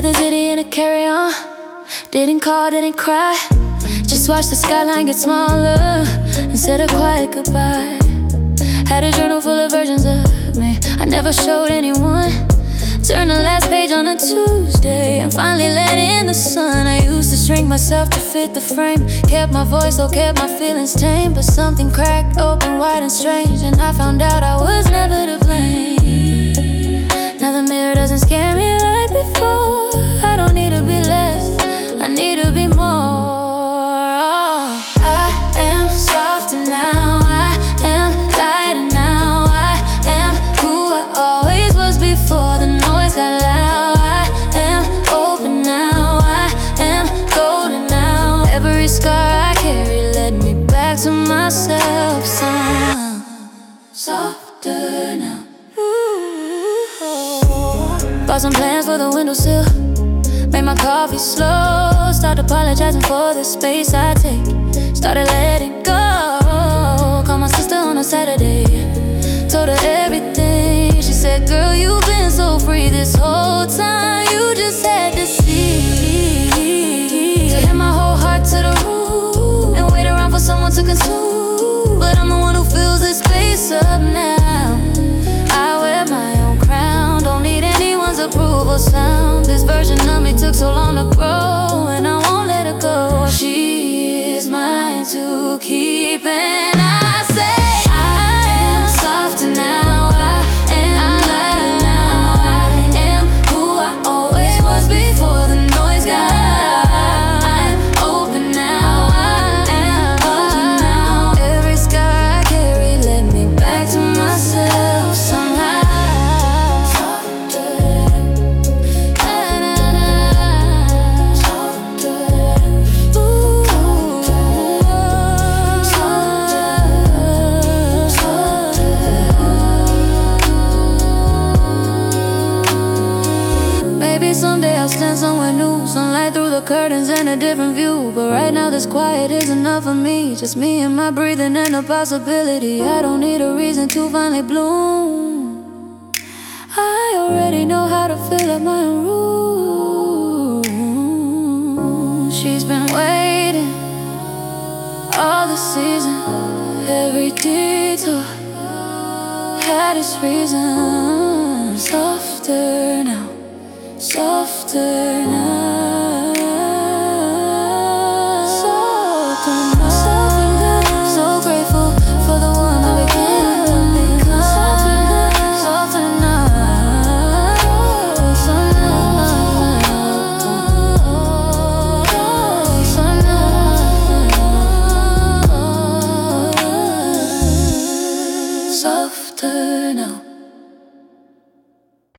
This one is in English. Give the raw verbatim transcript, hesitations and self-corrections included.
Left the city in a carry-on. Didn't call, didn't cry. Just watched the skyline get smaller and said a quiet goodbye. Had a journal full of versions of me I never showed anyone. Turned the last page on a Tuesday and finally let in the sun. I used to shrink myself to fit the frame. Kept my voice low, kept my feelings tame. But something cracked open wide and strange, and I found out I was never to blame. Now the mirror doesn't scare me like before. I don't need to be less, I need to be more. I am softer now, I am lighter now, I am who I always was before the noise got loud. I am open now, I am golden now. Every scar I carry led me back to myself. Sound softer now. Bought some plans for the windowsill. Made my coffee slow. Started apologizing for the space I take. Started letting go. Called my sister on a Saturday. Told her everything. She said, girl, you've been so free this whole time. You just had to see. To hit my whole heart to the root and wait around for someone to consume. But I'm the one who fills this space up now. I wear my own crown. Don't need anyone's approval sound. This version of me took so long to grow, and I won't let her go. She is mine to keep, and I say I am softer now, I am lighter now, I am who I always was before the noise got loud. I'm open now, I am open now. Every scar I carry led me back to myself somehow. Someday I'll stand somewhere new, sunlight through the curtains and a different view. But right now this quiet is enough for me. Just me and my breathing and the possibility. I don't need a reason to finally bloom. I already know how to fill up my own room. She's been waiting all the season. Every detour had its reason. Softer now, softer now.